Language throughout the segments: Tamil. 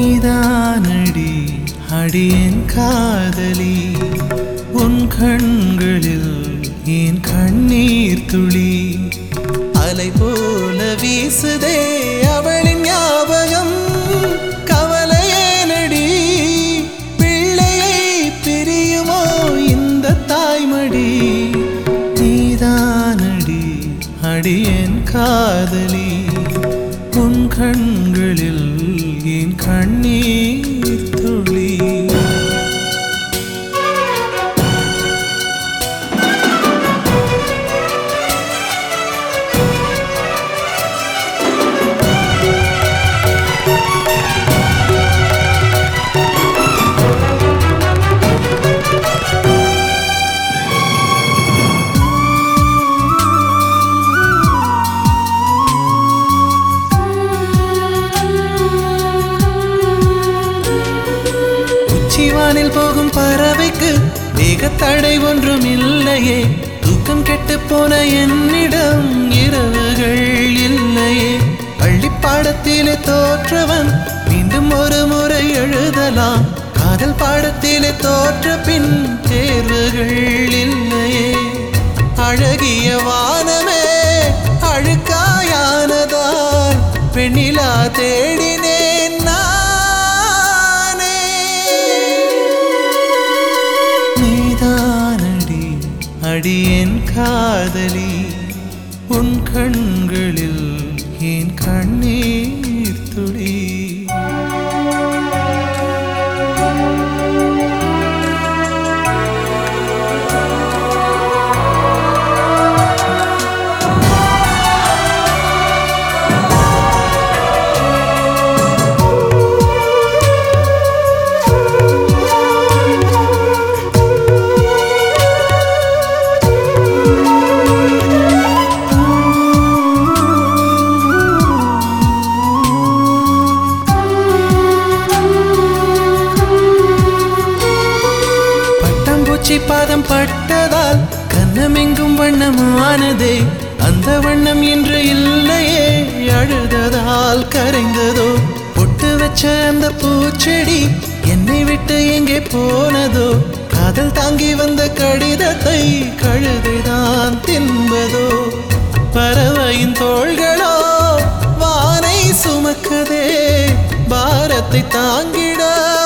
நீதானடி அடியேன் காதலி உன் கண்களில் என் கண்ணீர் துளி அலை போல வீசுதே அவளின் ஞாபகம் கவலையேனடி பிள்ளையை பிரியுமோ இந்த தாய்மடி நீதானடி அடியேன் காதலி உன் கண்களில் என் கண்ணீர் துளி சிவானில் போகும் பறவைக்கு வேகத்தடை ஒன்றும் இல்லையே தூக்கம் கெட்டு போன என்னிடம் இரவுகள் இல்லையே பள்ளிப்பாடத்திலே தோற்றவன் மீண்டும் ஒரு முறை எழுதலாம் காதல் பாடத்திலே தோற்ற பின் தேர்வுகள் இல்லையே அழகிய வானமே அழுக்காயானதால் பெண்ணிலா தேடினேன் அடியேன் காதலி உன் கண்களில் என் கண்ணீர் துளி பாதம் பட்டதால் கண்ணமெங்கும் வண்ணமானதே அந்த வண்ணம் என்று இல்லையே அழுததால் கரைந்ததோ பொட்டு வச்ச அந்த பூச்செடி என்னை விட்டு எங்கே போனதோ காதல் தாங்கி வந்த கடிதத்தை கழுதைதான் தின்பதோ பறவையின் தோள்களோ வானை சுமக்குதே பாரத்தை தாங்கிட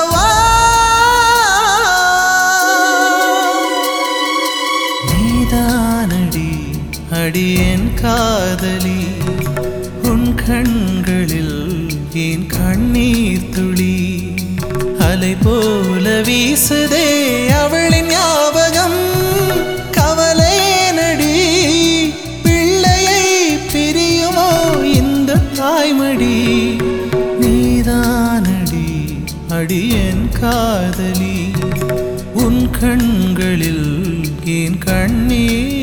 அடியேன் காதலி உன் கண்களில் என் கண்ணீர் துளி அலை போல வீசுதே அவளின் ஞாபகம் கவலையேனடி பிள்ளையை பிரியுமோ இந்த தாய்மடி நீதானடி அடியேன் காதலி உன் கண்களில் என் கண்ணீர்